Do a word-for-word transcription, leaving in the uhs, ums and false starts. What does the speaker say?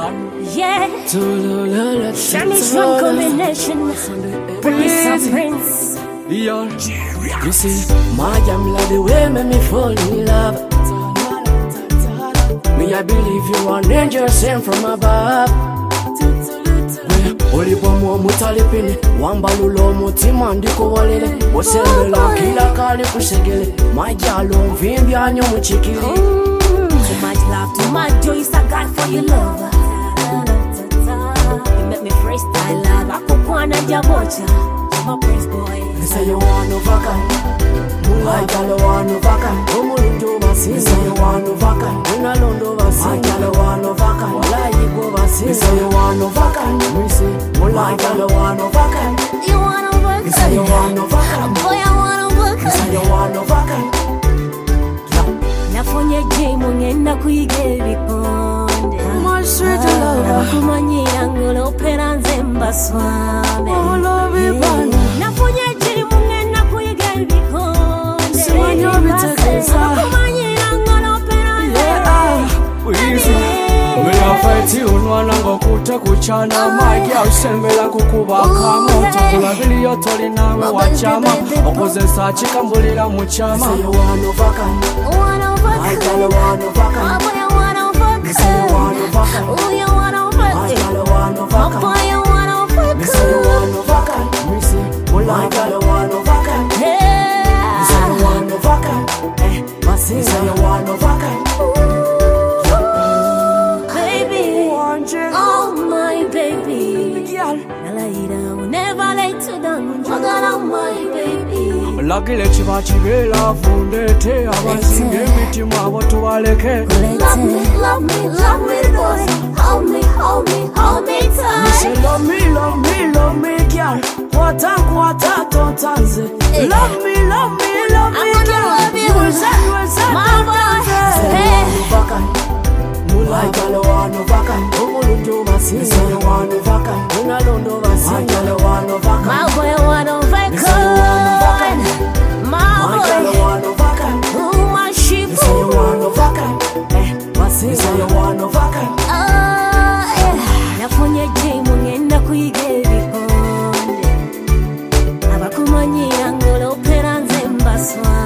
Yeah, Shani's one combination. Prince and Prince. Yeah, you see, my jam like the way make me fall in love. Me, I believe you are an angel sent from above. Oli bomo mutalipini wambalulo mutima ndiko walele osembela kila kali kusegele majalo mvimbi anyo muchikili. Too much love, too much joy, I got for your love. You make me freestyle love. I could wanna jabocha. I'm a Prince boy. You say you want no vaka, my gal want no vaka. Omulundo basi. You say you want no vaka, unalondo basi. My gal want no vaka, wala yibo basi. You say you want no vaka, we say, my gal want no vaka. You want no vaka? You say you want no vaka, boy I want no vaka. You say you want no vaka. Nafonye jimo ngenda kuigeri konde. My sweet love, kumanyira ngolo peranze mbaswame. Oh love you bana. Nafonye jimo ngenda kuigeri konde. Simanyo bitekeza. Kumanyira ngolo peranze. Yeah, wizi. Me a fight you nwana ngokuta kuchana magi ausembela kukubaka moto kulabili yotoli nawe wachama okozesa chikambulira muchama. Say you want no vaka. I got a one of vaka. My boy, I want no vaka. Me say you want no vaka. Oh, you want no vaka. I got a one of vaka. My boy, I want no vaka. Me say you want no vaka. Me say, well I got a one of vaka. Me say you want no vaka. Eh, but me say you want no vaka. Baby, oh my baby, Nalaida will never let you down. I got my baby. Lagile chiva chivela fundete abasinge mitima watu waleke. Love me, love me, love me, boy. Hold me, hold me, hold me tight. Me say love me, love me, love me, girl. Kwata kwata totanze. Love me, love me, love me, I'm gonna girl. love you, Wesa wesa my boy. Hey. Mulai kalo wano vaka, omulundo basi. Me say you want no vaka, unalondo basi. I kalo wano vaka. My boy, I want no vaka. My boy, ooh my sheep. Me say you want no vaka, eh, basi. Me say you want no vaka. Ah, yeah. Nafonye jimo ngenda kuigeri konde. Abakumanyira ngolo peranze mbaswa.